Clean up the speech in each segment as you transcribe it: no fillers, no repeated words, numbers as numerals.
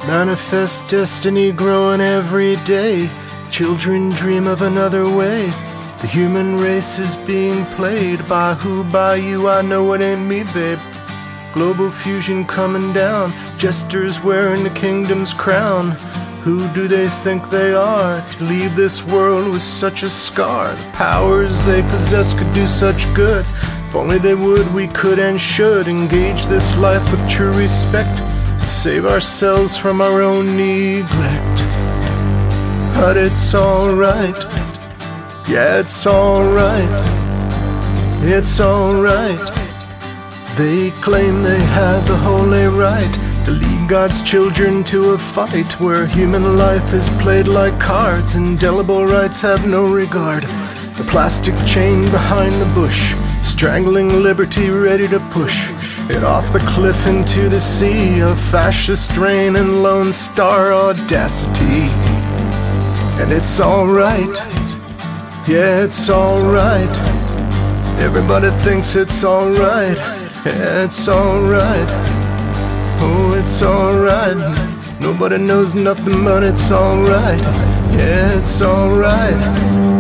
Manifest destiny growing every day. Children dream of another way. The human race is being played. By who, by you, I know it ain't me, babe. Global fusion coming down. Jesters wearing the kingdom's crown. Who do they think they are to leave this world with such a scar? The powers they possess could do such good. If only they would, we could and should engage this life with true respect to save ourselves from our own neglect. But it's alright, yeah, it's alright, it's alright. They claim they had the holy right to lead God's children to a fight where human life is played like cards. Indelible rights have no regard. The plastic chain behind the bush, strangling liberty, ready to push it off the cliff into the sea of fascist reign and Lone Star audacity. And it's alright, yeah, it's alright. Everybody thinks it's alright, yeah, it's alright. Oh, it's alright. Nobody knows nothing, but it's alright, yeah, it's alright.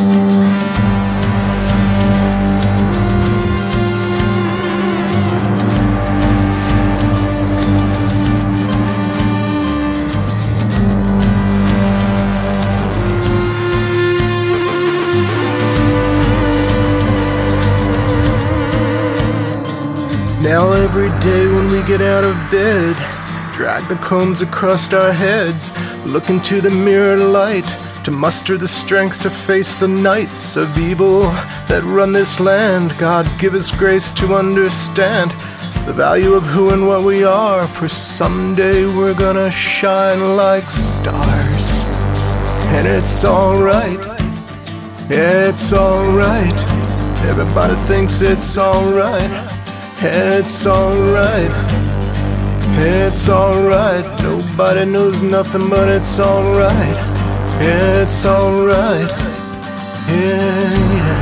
Now every day when we get out of bed, drag the combs across our heads, look into the mirror light to muster the strength to face the nights of evil that run this land. God, give us grace to understand the value of who and what we are, for someday we're gonna shine like stars. And it's alright, yeah, it's alright. Everybody thinks it's alright. It's alright, it's alright. Nobody knows nothing, but it's alright, it's alright, yeah, yeah.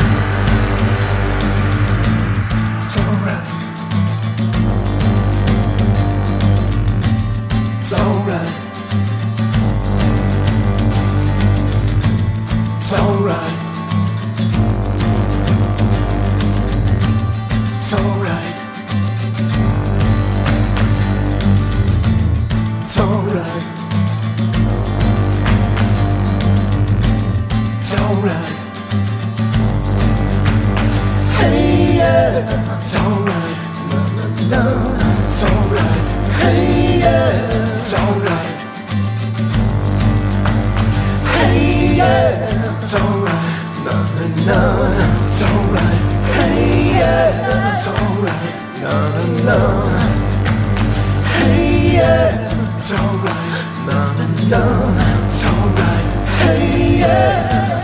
It's alright, it's alright, it's alright, it's alright. It's alright. It's alright. Hey, yeah. It's alright. No, no, no. It's alright. Hey, yeah. It's alright. Hey, yeah. It's alright. No, no, no. It's alright. Hey, yeah. It's alright. No, no, no. Hey, yeah. It's alright, no, no, no. It's alright, hey, yeah.